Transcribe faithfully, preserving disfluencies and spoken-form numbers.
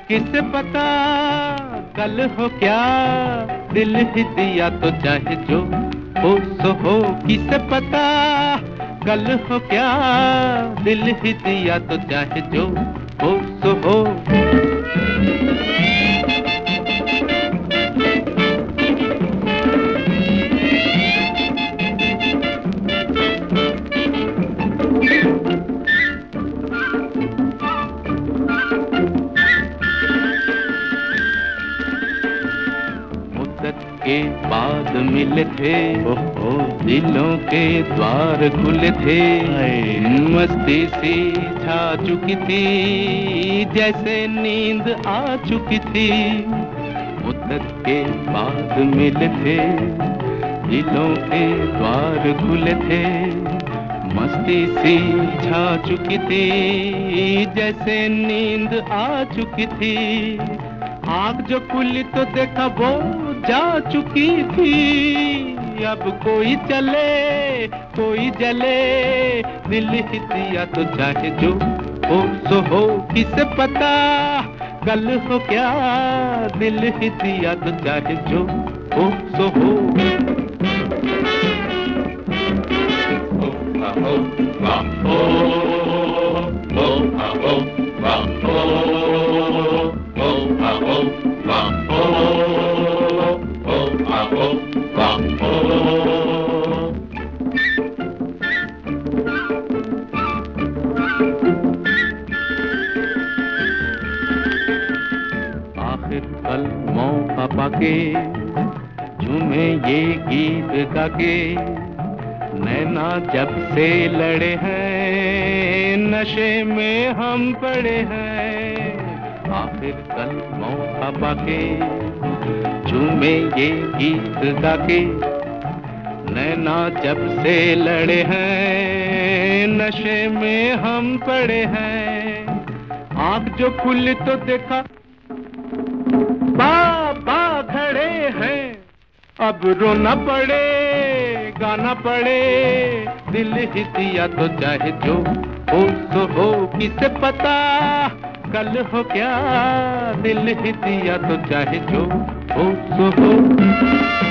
किसे पता कल हो क्या, दिल ही दिया तो चाहे जो हो सो हो। किसे पता कल हो क्या, दिल ही दिया तो चाहे जो हो सो हो। के बाद मिले थे, ओहो दिलों के द्वार खुले थे। मस्ती सी छा चुकी थी, जैसे नींद आ चुकी थी। मुद्दत के बाद मिले थे, दिलों के द्वार खुले थे। मस्ती सी छा चुकी थी, जैसे नींद आ चुकी थी। आँख जो खुली तो देखा वो जा चुकी थी। अब कोई चले कोई जले, दिल ही दिया तो चाहे जो हो सो हो। किसे पता कल हो क्या, दिल ही दिया तो चाहे जो हो सो हो। Oh, oh, oh, oh, आखिर कल मौका पाके झूमे ये गीत गाके, नैना जब से लड़े हैं नशे में हम पड़े हैं। आखिर कल मौका पाके झूमे ये गीत गाके, नैना जब से लड़े हैं नशे में हम पड़े हैं। आँख जो खुली तो देखा बाबा खड़े हैं। अब रोना पड़े गाना पड़े, दिल ही दिया तो चाहे जो हो सो हो। किसे पता कल हो क्या, दिल ही दिया तो चाहे जो हो सो हो।